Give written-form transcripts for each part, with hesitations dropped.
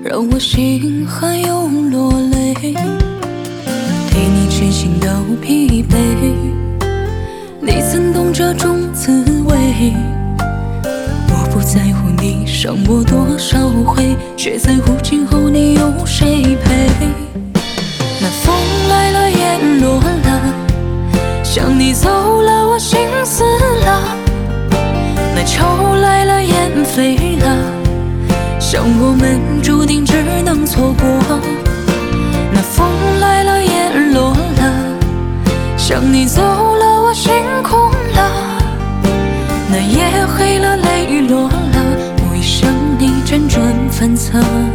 让我心还有落泪，替你全心都疲惫。你曾懂这种滋味，我不在乎你伤我多少回，却在乎今后你有谁陪。那风来了也落了，想你走了我心死了。那秋来了雁飞了，想我们注定只能错过。那风来了也落了，想你走了我心空了。那夜黑了泪落了，我已向你辗转反侧。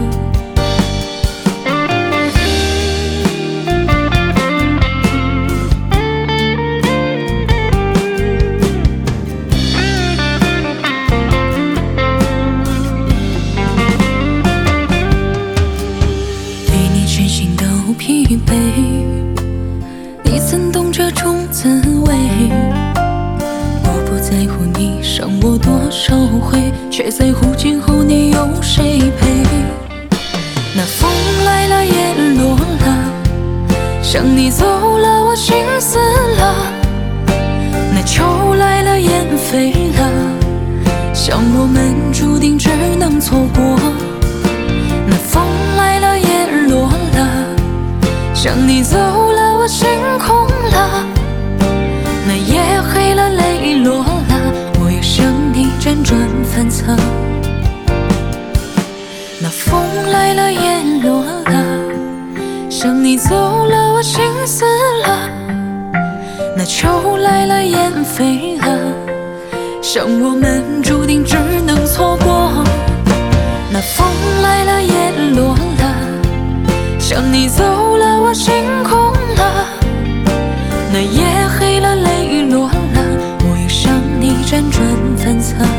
疲惫，你曾懂这种滋味，我不在乎你伤我多少回，却在乎今后你有谁陪。那风来了也落了，想你走了我心死了。那秋来了雁飞了，想我们注定只能错过。那风来了也落了，想你走了我心空了。那夜黑了泪落了，我又向你辗转反侧。那风来了也落了，想你走了我心死了。那秋来了雁飞了，想我们注定只能错过。那风来了也落了，想你走了我心空了。那夜黑了泪落了，我又向你辗转反侧。